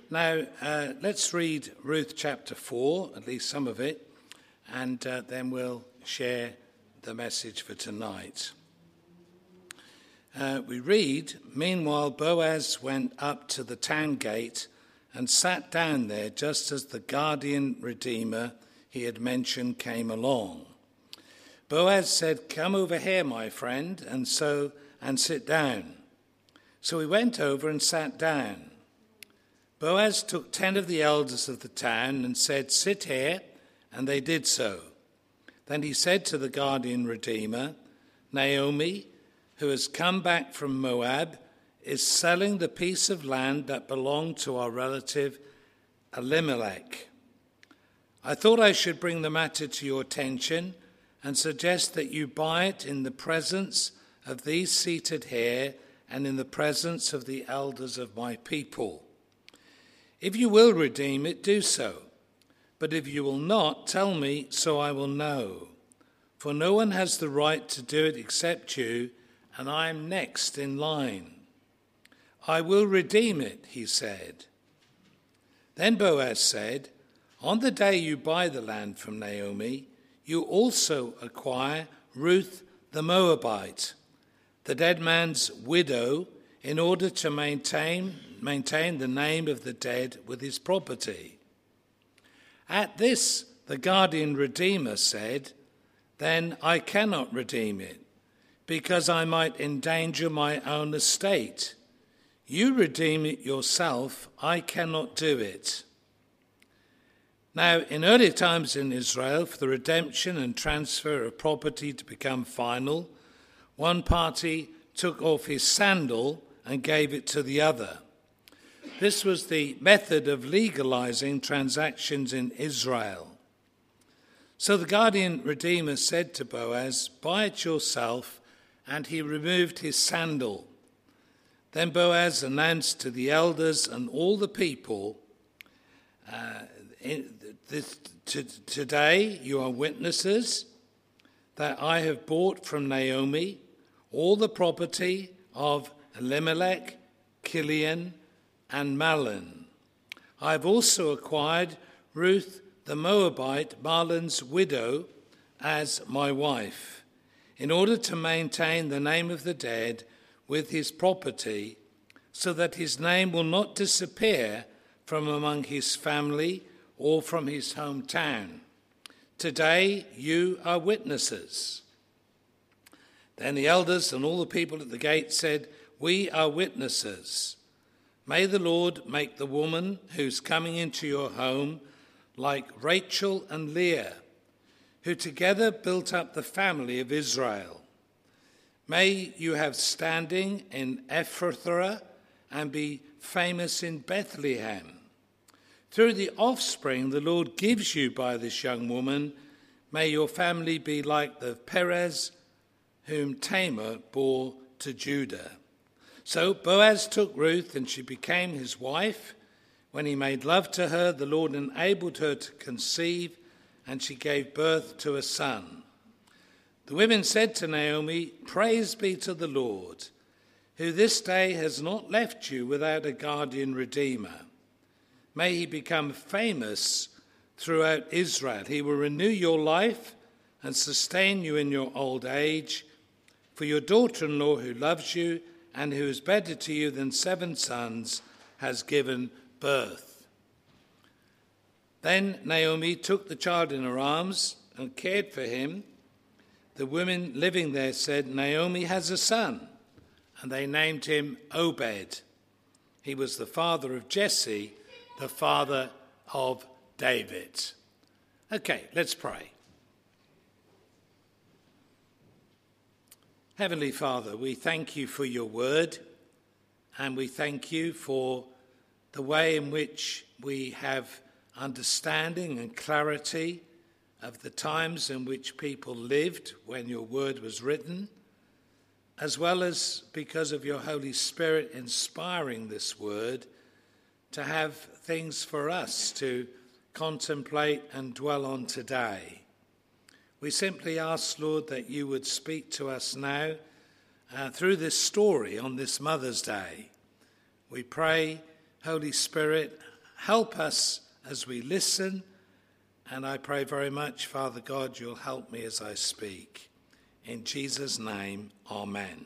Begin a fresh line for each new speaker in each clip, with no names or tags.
Now, let's read Ruth chapter 4, at least some of it, and then we'll share the message for tonight. We read, "Meanwhile, Boaz went up to the town gate and sat down there just as the guardian redeemer he had mentioned came along. Boaz said, 'Come over here, my friend, and sit down.' So he went over and sat down. Boaz took 10 of the elders of the town and said, 'Sit here,' and they did so. Then he said to the guardian redeemer, 'Naomi, who has come back from Moab, is selling the piece of land that belonged to our relative Elimelech. I thought I should bring the matter to your attention and suggest that you buy it in the presence of these seated here and in the presence of the elders of my people. If you will redeem it, do so. But if you will not, tell me, so I will know. For no one has the right to do it except you, and I am next in line.' 'I will redeem it,' he said. Then Boaz said, 'On the day you buy the land from Naomi, you also acquire Ruth the Moabite, the dead man's widow, in order to maintain the name of the dead with his property.' At this, the guardian redeemer said, 'Then I cannot redeem it, because I might endanger my own estate. You redeem it yourself, I cannot do it.' Now, in early times in Israel, for the redemption and transfer of property to become final, one party took off his sandal and gave it to the other. This was the method of legalizing transactions in Israel. So the guardian redeemer said to Boaz, 'Buy it yourself,' and he removed his sandal. Then Boaz announced to the elders and all the people, 'Today you are witnesses that I have bought from Naomi all the property of Elimelech, Kilion, and Mahlon. I have also acquired Ruth the Moabite, Mahlon's widow, as my wife, in order to maintain the name of the dead with his property, so that his name will not disappear from among his family or from his hometown. Today you are witnesses.' Then the elders and all the people at the gate said, 'We are witnesses. May the Lord make the woman who's coming into your home like Rachel and Leah, who together built up the family of Israel. May you have standing in Ephrathah and be famous in Bethlehem. Through the offspring the Lord gives you by this young woman, may your family be like the Perez whom Tamar bore to Judah.' So Boaz took Ruth, and she became his wife. When he made love to her, the Lord enabled her to conceive, and she gave birth to a son. The women said to Naomi, 'Praise be to the Lord, who this day has not left you without a guardian redeemer. May he become famous throughout Israel. He will renew your life and sustain you in your old age. For your daughter-in-law who loves you and who is better to you than 7 sons has given birth.' Then Naomi took the child in her arms and cared for him. The women living there said, 'Naomi has a son,' and they named him Obed. He was the father of Jesse, the father of David." Okay, let's pray. Heavenly Father, we thank you for your word, and we thank you for the way in which we have understanding and clarity of the times in which people lived when your word was written, as well as because of your Holy Spirit inspiring this word to have things for us to contemplate and dwell on today. We simply ask, Lord, that you would speak to us now through this story on this Mother's Day. We pray, Holy Spirit, help us as we listen, and I pray very much, Father God, you'll help me as I speak. In Jesus' name, amen.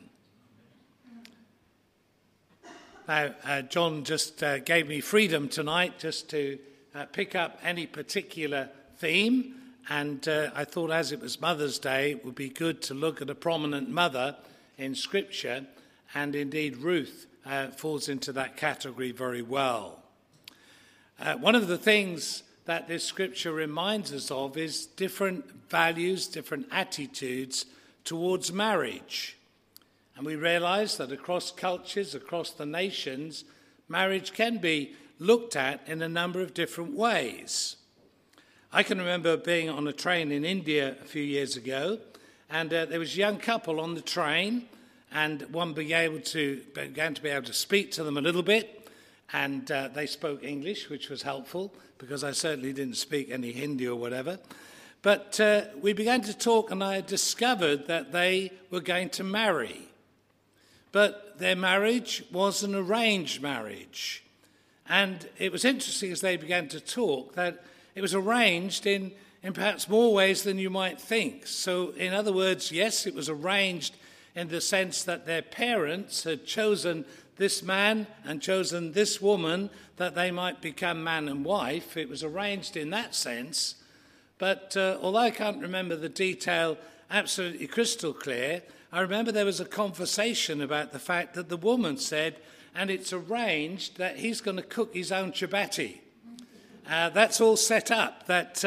Now, John just gave me freedom tonight just to pick up any particular theme, and I thought as it was Mother's Day, it would be good to look at a prominent mother in Scripture, and indeed Ruth falls into that category very well. One of the things that this Scripture reminds us of is different values, different attitudes towards marriage. And we realize that across cultures, across the nations, marriage can be looked at in a number of different ways. I can remember being on a train in India a few years ago, and there was a young couple on the train, and one began to be able to speak to them a little bit, and they spoke English, which was helpful, because I certainly didn't speak any Hindi or whatever. But we began to talk, and I discovered that they were going to marry. But their marriage was an arranged marriage. And it was interesting as they began to talk that it was arranged in perhaps more ways than you might think. So, in other words, yes, it was arranged in the sense that their parents had chosen this man and chosen this woman that they might become man and wife. It was arranged in that sense. But although I can't remember the detail absolutely crystal clear, I remember there was a conversation about the fact that the woman said, and it's arranged that he's going to cook his own chapati. That's all set up, that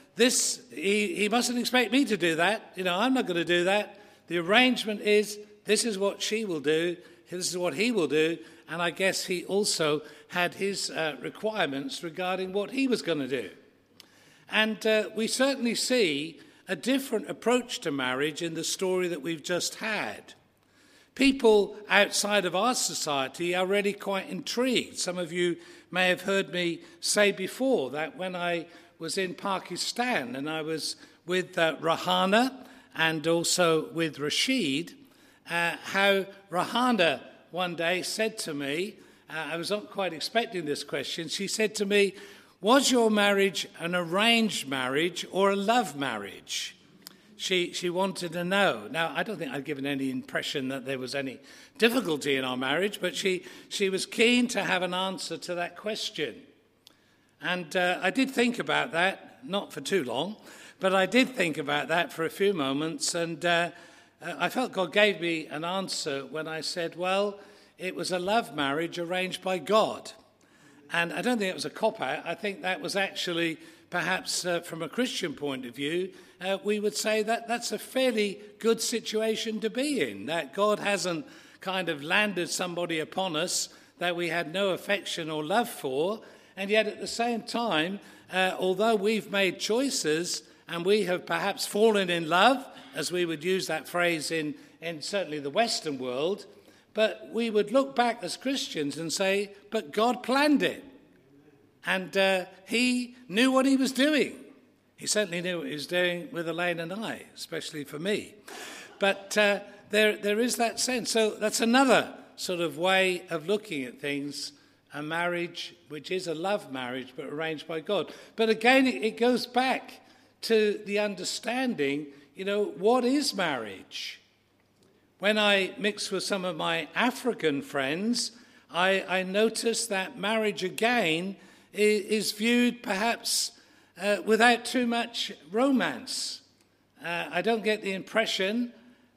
he mustn't expect me to do that. I'm not going to do that. The arrangement is, this is what she will do, this is what he will do, and I guess he also had his requirements regarding what he was going to do. And we certainly see a different approach to marriage in the story that we've just had. People outside of our society are really quite intrigued. Some of you may have heard me say before that when I was in Pakistan and I was with Rahana and also with Rashid, how Rahana one day said to me, I was not quite expecting this question, she said to me, was your marriage an arranged marriage or a love marriage? She wanted to know. Now, I don't think I'd given any impression that there was any difficulty in our marriage, but she was keen to have an answer to that question. And I did think about that, not for too long, but I did think about that for a few moments, and I felt God gave me an answer when I said, well, it was a love marriage arranged by God. And I don't think it was a cop-out. I think that was actually, perhaps from a Christian point of view, we would say that that's a fairly good situation to be in, that God hasn't kind of landed somebody upon us that we had no affection or love for, and yet at the same time, although we've made choices and we have perhaps fallen in love, as we would use that phrase in certainly the Western world, but we would look back as Christians and say, but God planned it. And he knew what he was doing. He certainly knew what he was doing with Elaine and I, especially for me. But there is that sense. So that's another sort of way of looking at things, a marriage which is a love marriage but arranged by God. But again, it goes back to the understanding, what is marriage? When I mix with some of my African friends, I notice that marriage again is viewed perhaps without too much romance. I don't get the impression,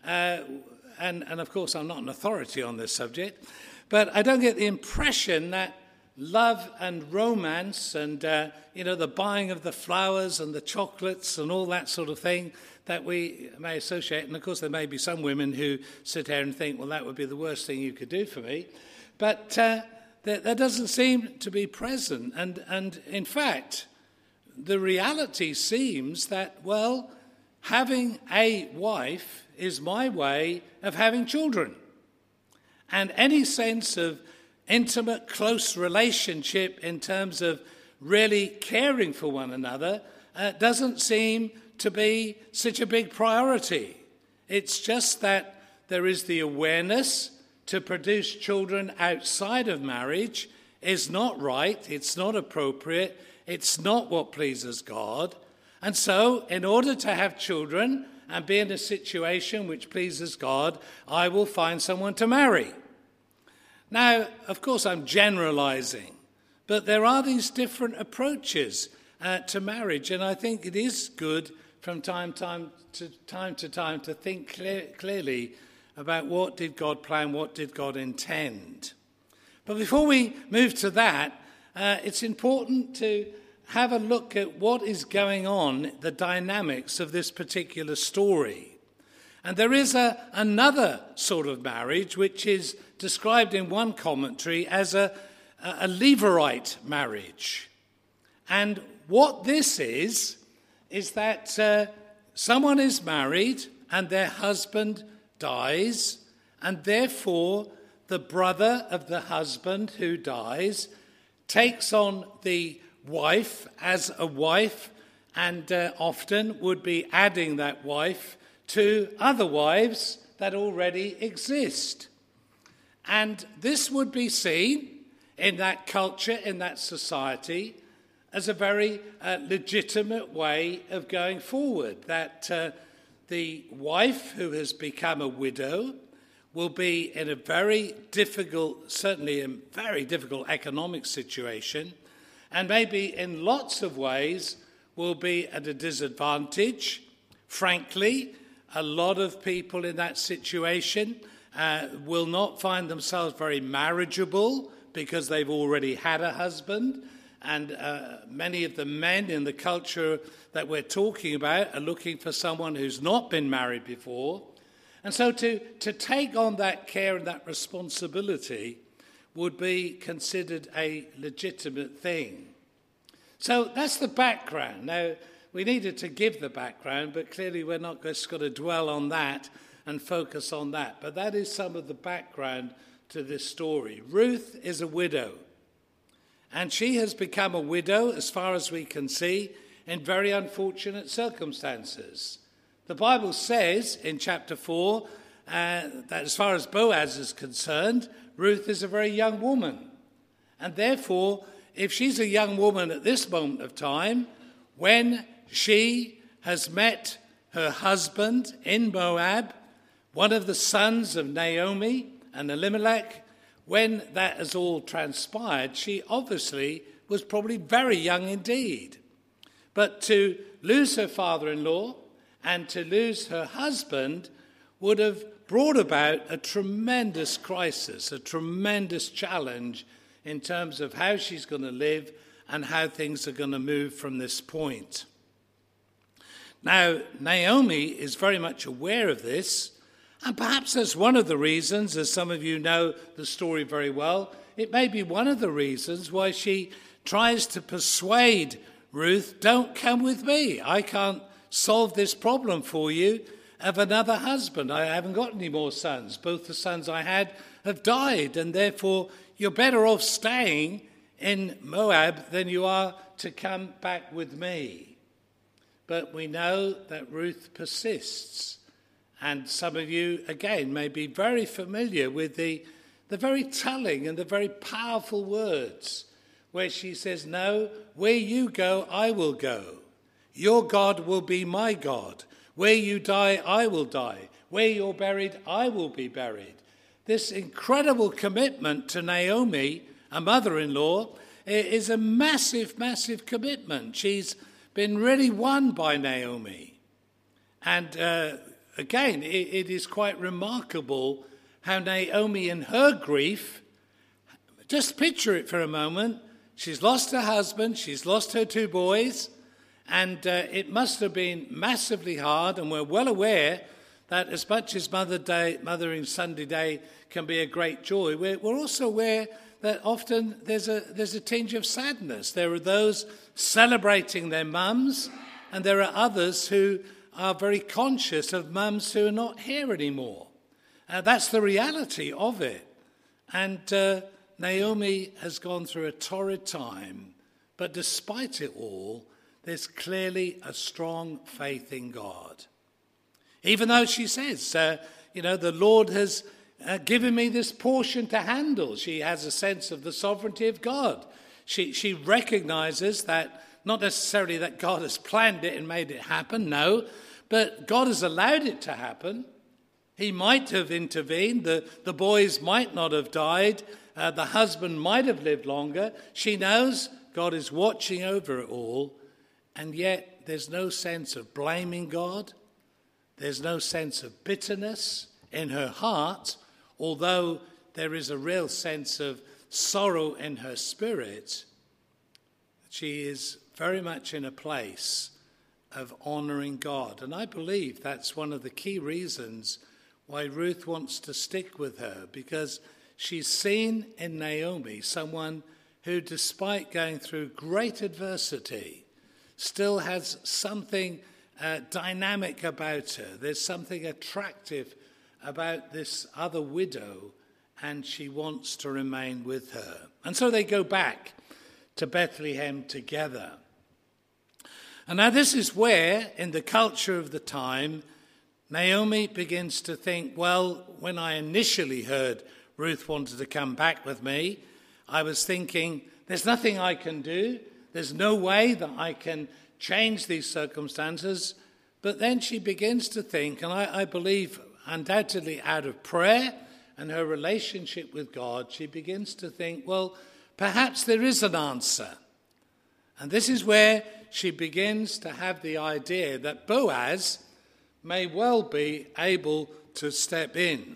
and of course I'm not an authority on this subject, but I don't get the impression that love and romance and, the buying of the flowers and the chocolates and all that sort of thing that we may associate. And of course there may be some women who sit here and think, well, that would be the worst thing you could do for me. But that doesn't seem to be present. And in fact, the reality seems that, well, having a wife is my way of having children. And any sense of intimate, close relationship in terms of really caring for one another doesn't seem to be such a big priority. It's just that there is the awareness to produce children outside of marriage is not right, it's not appropriate, it's not what pleases God. And so, in order to have children and be in a situation which pleases God, I will find someone to marry. Now, of course, I'm generalizing, but there are these different approaches to marriage, and I think it is good from time to time to think clearly about what did God plan, what did God intend. But before we move to that, it's important to have a look at what is going on, the dynamics of this particular story. And there is another sort of marriage which is described in one commentary as a Levirate marriage. And what this is that someone is married and their husband dies, and therefore the brother of the husband who dies takes on the wife as a wife, and often would be adding that wife to other wives that already exist. And this would be seen in that culture, in that society, as a very legitimate way of going forward, that the wife who has become a widow will be in a very difficult, certainly a very difficult economic situation, and maybe in lots of ways will be at a disadvantage. Frankly, a lot of people in that situation will not find themselves very marriageable because they've already had a husband, and many of the men in the culture that we're talking about are looking for someone who's not been married before. And so to take on that care and that responsibility would be considered a legitimate thing. So that's the background. Now, we needed to give the background, but clearly we're not just going to dwell on that and focus on that. But that is some of the background to this story. Ruth is a widow, and she has become a widow, as far as we can see, in very unfortunate circumstances. The Bible says in chapter 4 that as far as Boaz is concerned, Ruth is a very young woman. And therefore, if she's a young woman at this moment of time, when she has met her husband in Moab, one of the sons of Naomi and Elimelech, when that has all transpired, she obviously was probably very young indeed. But to lose her father-in-law and to lose her husband would have brought about a tremendous crisis, a tremendous challenge in terms of how she's going to live and how things are going to move from this point. Now, Naomi is very much aware of this, and perhaps that's one of the reasons, as some of you know the story very well, it may be one of the reasons why she tries to persuade Ruth, don't come with me. I can't solve this problem for you of another husband. I haven't got any more sons. Both the sons I had have died, and therefore you're better off staying in Moab than you are to come back with me. But we know that Ruth persists. And some of you, again, may be very familiar with the very telling and the very powerful words where she says, no, where you go, I will go. Your God will be my God. Where you die, I will die. Where you're buried, I will be buried. This incredible commitment to Naomi, a mother-in-law, is a massive, massive commitment. She's been really won by Naomi. And again, it is quite remarkable how Naomi, in her grief, just picture it for a moment, she's lost her husband, she's lost her 2 boys, and it must have been massively hard, and we're well aware that as much as Mothering Sunday Day can be a great joy, we're also aware that often there's a tinge of sadness. There are those celebrating their mums, and there are others who are very conscious of mums who are not here anymore. That's the reality of it. And Naomi has gone through a torrid time, but despite it all, there's clearly a strong faith in God. Even though she says, the Lord has given me this portion to handle? She has a sense of the sovereignty of God. She recognizes that not necessarily that God has planned it and made it happen, no, but God has allowed it to happen. He might have intervened. The boys might not have died. The husband might have lived longer. She knows God is watching over it all, and yet there's no sense of blaming God. There's no sense of bitterness in her heart, although there is a real sense of sorrow in her spirit. She is very much in a place of honouring God. And I believe that's one of the key reasons why Ruth wants to stick with her, because she's seen in Naomi someone who, despite going through great adversity, still has something dynamic about her. There's something attractive about this other widow, and she wants to remain with her. And so they go back to Bethlehem together. And now this is where, in the culture of the time, Naomi begins to think, well, when I initially heard Ruth wanted to come back with me, I was thinking, there's nothing I can do. There's no way that I can change these circumstances. But then she begins to think, and I believe undoubtedly out of prayer and her relationship with God, she begins to think, well, perhaps there is an answer. And this is where she begins to have the idea that Boaz may well be able to step in.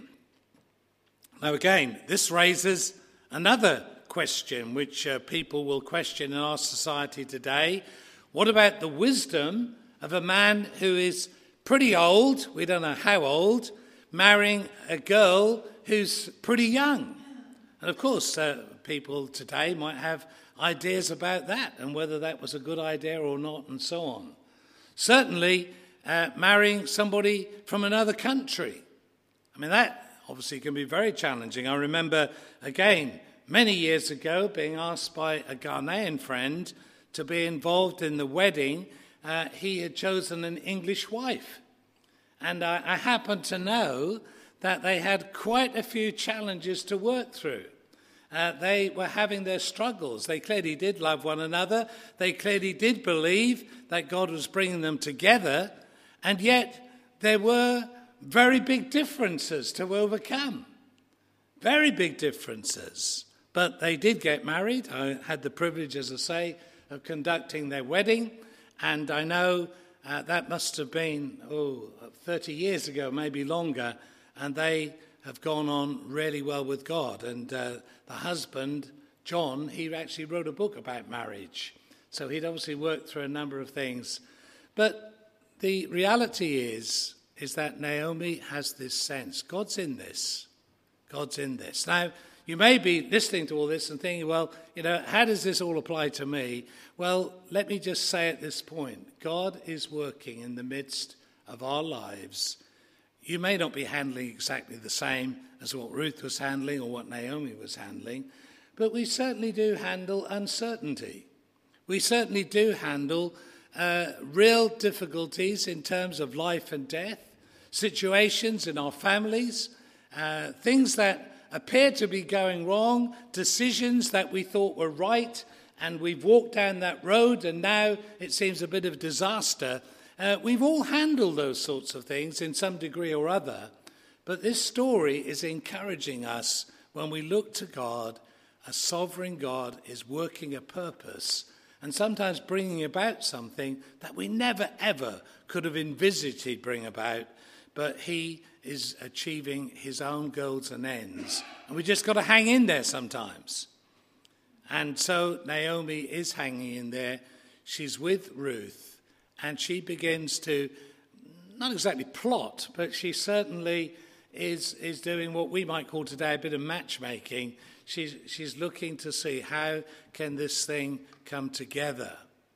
Now again, this raises another question which people will question in our society today. What about the wisdom of a man who is pretty old, we don't know how old, marrying a girl who's pretty young? And of course, people today might have ideas about that and whether that was a good idea or not and so on. Certainly, marrying somebody from another country. I mean, that obviously can be very challenging. I remember, again, many years ago, being asked by a Ghanaian friend to be involved in the wedding. He had chosen an English wife. And I happen to know that they had quite a few challenges to work through. They were having their struggles. They clearly did love one another. They clearly did believe that God was bringing them together. And yet there were very big differences to overcome. Very big differences. But they did get married. I had the privilege, as I say, of conducting their wedding. And I know that must have been 30 years ago, maybe longer. And they have gone on really well with God. And the husband, John, he actually wrote a book about marriage. So he'd obviously worked through a number of things. But the reality is that Naomi has this sense, God's in this. God's in this. Now, you may be listening to all this and thinking, well, how does this all apply to me? Well, let me just say at this point, God is working in the midst of our lives. You may not be handling exactly the same as what Ruth was handling or what Naomi was handling, but we certainly do handle uncertainty. We certainly do handle real difficulties in terms of life and death, situations in our families, things that appear to be going wrong, decisions that we thought were right, and we've walked down that road and now it seems a bit of disaster. We've all handled those sorts of things in some degree or other, but this story is encouraging us when we look to God. A sovereign God is working a purpose and sometimes bringing about something that we never ever could have envisaged he'd bring about, but he is achieving his own goals and ends. And we just got to hang in there sometimes. And so Naomi is hanging in there. She's with Ruth, and she begins to, not exactly plot, but she certainly is doing what we might call today a bit of matchmaking. She's looking to see how can this thing come together.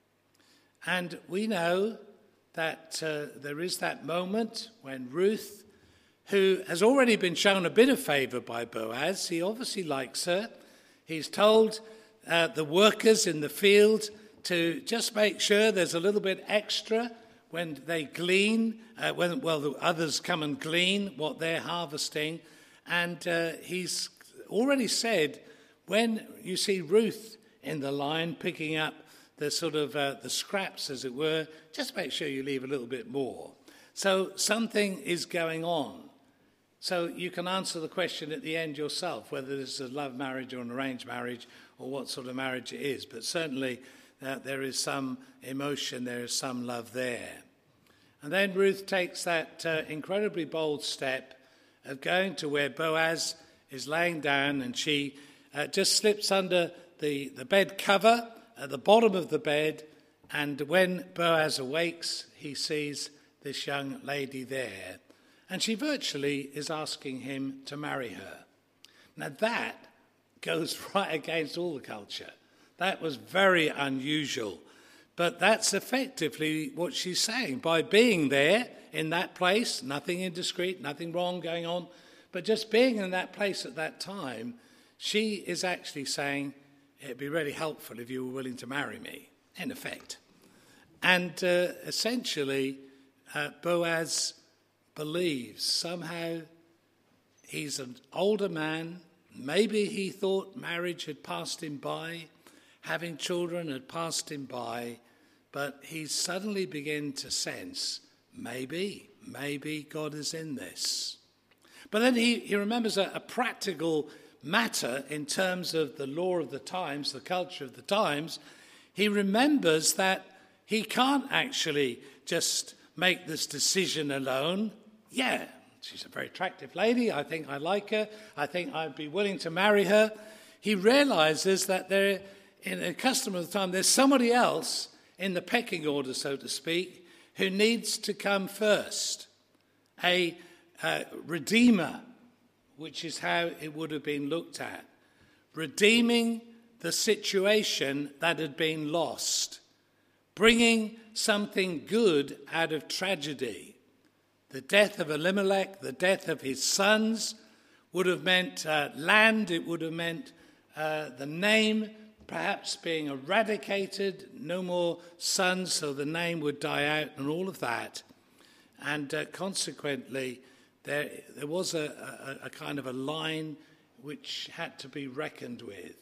And we know that there is that moment when Ruth, who has already been shown a bit of favour by Boaz, he obviously likes her. He's told the workers in the field to just make sure there's a little bit extra when they glean, when the others come and glean what they're harvesting. And he's already said, when you see Ruth in the line picking up the sort of the scraps, as it were, just make sure you leave a little bit more. So something is going on. So you can answer the question at the end yourself, whether this is a love marriage or an arranged marriage or what sort of marriage it is. But certainly there is some emotion, there is some love there. And then Ruth takes that incredibly bold step of going to where Boaz is laying down, and she just slips under the bed cover at the bottom of the bed. And when Boaz awakes, he sees this young lady there. And she virtually is asking him to marry her. Now that goes right against all the culture. That was very unusual. But that's effectively what she's saying. By being there in that place, nothing indiscreet, nothing wrong going on, but just being in that place at that time, she is actually saying, it'd be really helpful if you were willing to marry me, in effect. And essentially, Boaz believes somehow he's an older man. Maybe he thought marriage had passed him by, having children had passed him by, but he suddenly began to sense maybe God is in this. But then he remembers a practical matter in terms of the law of the times, the culture of the times. He remembers that he can't actually just make this decision alone. Yeah, she's a very attractive lady. I think I like her. I think I'd be willing to marry her. He realizes that there, in a custom of the time, there's somebody else in the pecking order, so to speak, who needs to come first. A redeemer, which is how it would have been looked at. Redeeming the situation that had been lost. Bringing something good out of tragedy. The death of Elimelech, the death of his sons, would have meant land. It would have meant the name perhaps being eradicated. No more sons, so the name would die out and all of that. And consequently, there was a kind of a line which had to be reckoned with.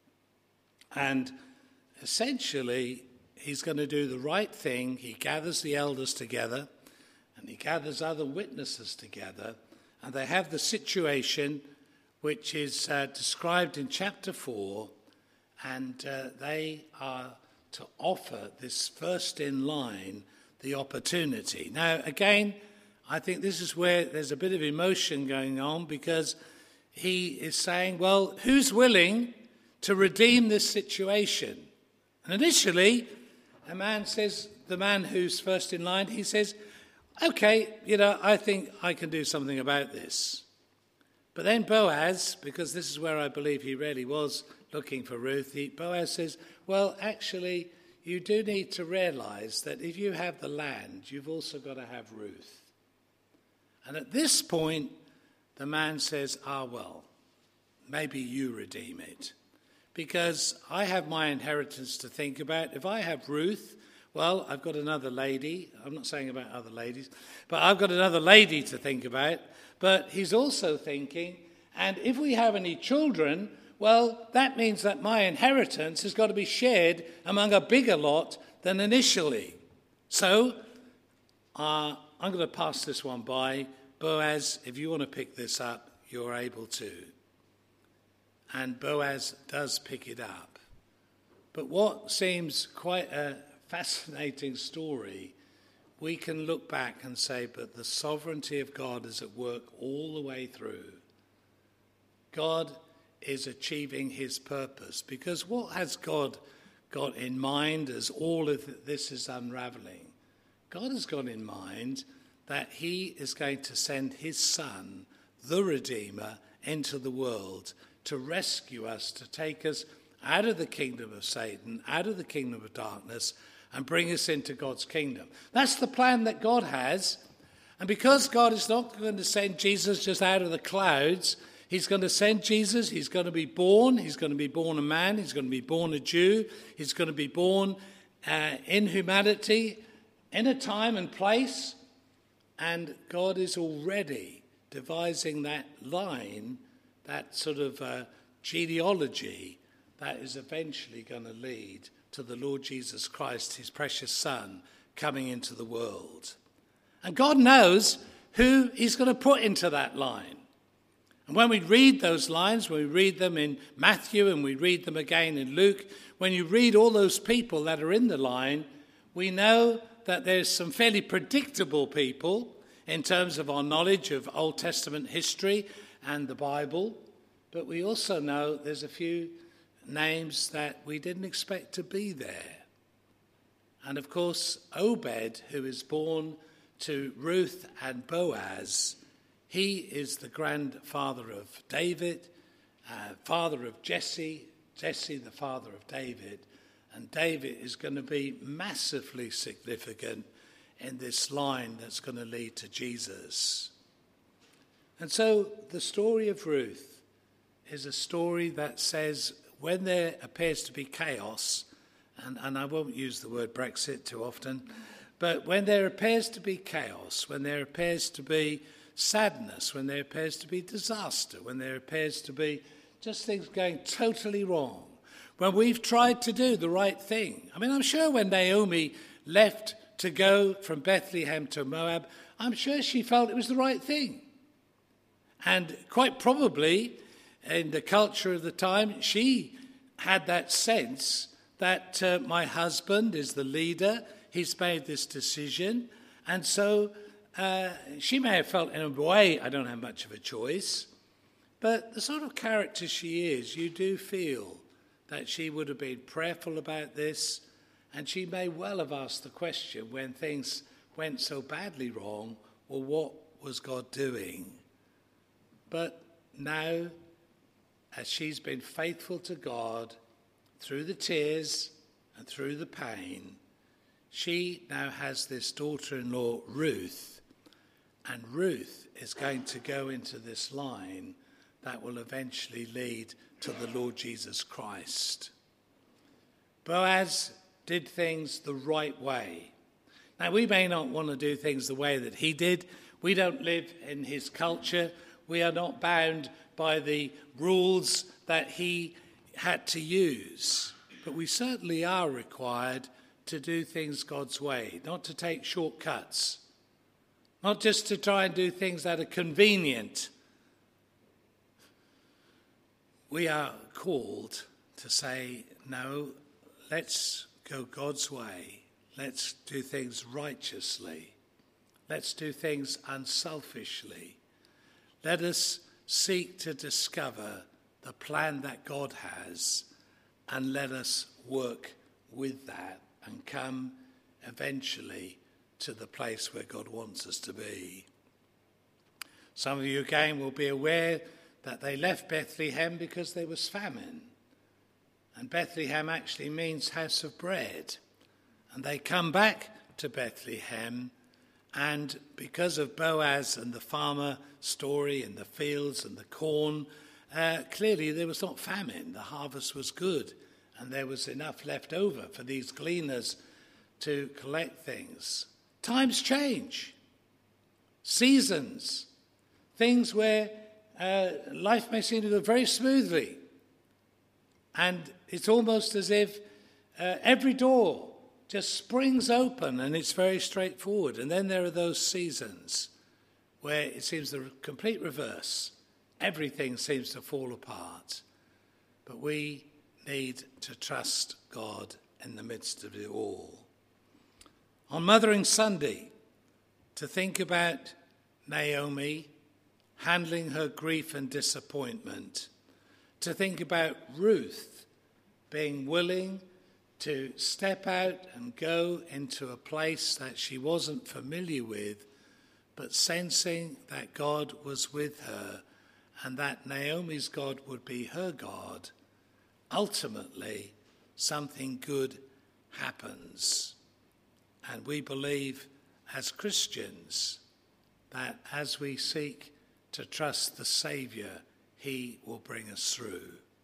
And essentially, he's going to do the right thing. He gathers the elders together, and he gathers other witnesses together, and they have the situation which is described in chapter 4, and they are to offer this first in line the opportunity. Now, again, I think this is where there's a bit of emotion going on, because he is saying, well, who's willing to redeem this situation? And initially, a man says, the man who's first in line, he says, okay, I think I can do something about this. But then Boaz, because this is where I believe he really was looking for Ruth, Boaz says, well, actually, you do need to realize that if you have the land, you've also got to have Ruth. And at this point, the man says, well, maybe you redeem it. Because I have my inheritance to think about. If I have Ruth, well, I've got another lady. I'm not saying about other ladies, but I've got another lady to think about. But he's also thinking, and if we have any children, well, that means that my inheritance has got to be shared among a bigger lot than initially. So I'm going to pass this one by. Boaz, if you want to pick this up, you're able to. And Boaz does pick it up. But what seems quite a fascinating story, we can look back and say, but the sovereignty of God is at work all the way through. God is achieving his purpose, because what has God got in mind as all of this is unraveling? God has got in mind that he is going to send his Son, the Redeemer, into the world to rescue us, to take us out of the kingdom of Satan, out of the kingdom of darkness, and bring us into God's kingdom. That's the plan that God has. And because God is not going to send Jesus just out of the clouds, he's going to send Jesus. He's going to be born. He's going to be born a man. He's going to be born a Jew. He's going to be born in humanity, in a time and place. And God is already devising that line, that sort of genealogy that is eventually going to lead to the Lord Jesus Christ, his precious Son, coming into the world. And God knows who he's going to put into that line. And when we read those lines, when we read them in Matthew and we read them again in Luke, when you read all those people that are in the line, we know that there's some fairly predictable people in terms of our knowledge of Old Testament history and the Bible. But we also know there's a few names that we didn't expect to be there. And of course, Obed, who is born to Ruth and Boaz, he is the grandfather of David, father of Jesse, Jesse the father of David. And David is going to be massively significant in this line that's going to lead to Jesus. And so the story of Ruth is a story that says when there appears to be chaos, and I won't use the word Brexit too often, but when there appears to be chaos, when there appears to be sadness, when there appears to be disaster, when there appears to be just things going totally wrong, when we've tried to do the right thing. I mean, I'm sure when Naomi left to go from Bethlehem to Moab, I'm sure she felt it was the right thing. And quite probably, in the culture of the time, she had that sense that my husband is the leader, he's made this decision, and so she may have felt in a way, I don't have much of a choice, but the sort of character she is, you do feel that she would have been prayerful about this, and she may well have asked the question when things went so badly wrong, well, what was God doing? But now, as she's been faithful to God through the tears and through the pain, she now has this daughter-in-law, Ruth, and Ruth is going to go into this line that will eventually lead to the Lord Jesus Christ. Boaz did things the right way. Now, we may not want to do things the way that he did. We don't live in his culture. We are not bound by the rules that he had to use. But we certainly are required to do things God's way, not to take shortcuts, not just to try and do things that are convenient. We are called to say, no, let's go God's way. Let's do things righteously. Let's do things unselfishly. Let us seek to discover the plan that God has, and let us work with that and come eventually to the place where God wants us to be. Some of you again will be aware that they left Bethlehem because there was famine. And Bethlehem actually means house of bread. And they come back to Bethlehem, and because of Boaz and the farmer story and the fields and the corn, clearly there was not famine. The harvest was good, and there was enough left over for these gleaners to collect things. Times change. Seasons. Things where life may seem to go very smoothly. And it's almost as if every door just springs open and it's very straightforward. And then there are those seasons where it seems the complete reverse. Everything seems to fall apart. But we need to trust God in the midst of it all. On Mothering Sunday, to think about Naomi handling her grief and disappointment, to think about Ruth being willing to step out and go into a place that she wasn't familiar with, but sensing that God was with her and that Naomi's God would be her God. Ultimately, something good happens. And we believe as Christians that as we seek to trust the Saviour, he will bring us through.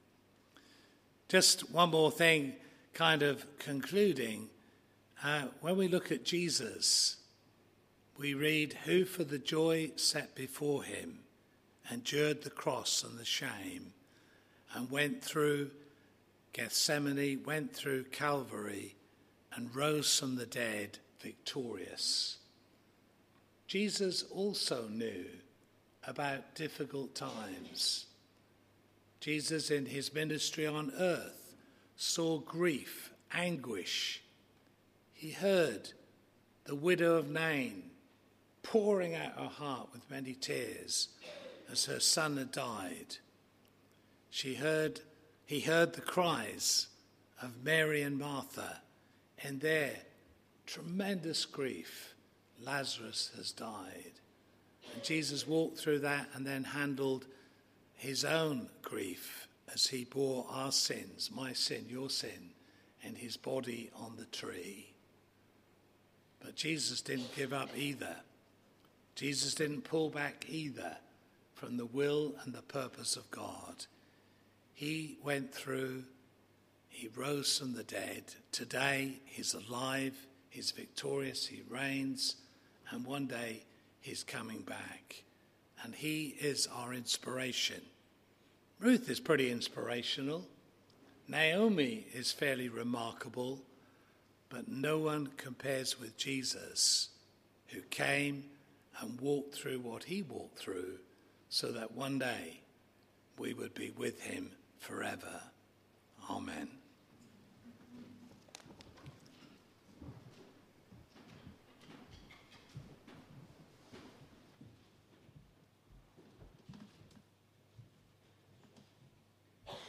Just one more thing, kind of concluding. When we look at Jesus, we read, who for the joy set before him endured the cross and the shame, and went through Gethsemane, went through Calvary, and rose from the dead victorious. Jesus also knew about difficult times. Jesus in his ministry on earth saw grief, anguish. He heard the widow of Nain pouring out her heart with many tears as her son had died. He heard the cries of Mary and Martha in their tremendous grief. Lazarus has died. And Jesus walked through that and then handled his own grief as he bore our sins, my sin, your sin, in his body on the tree. But Jesus didn't give up either. Jesus didn't pull back either from the will and the purpose of God. He went through, he rose from the dead. Today he's alive, he's victorious, he reigns, and one day he's coming back. And he is our inspiration. Ruth is pretty inspirational. Naomi is fairly remarkable, but no one compares with Jesus, who came and walked through what he walked through so that one day we would be with him forever. Amen.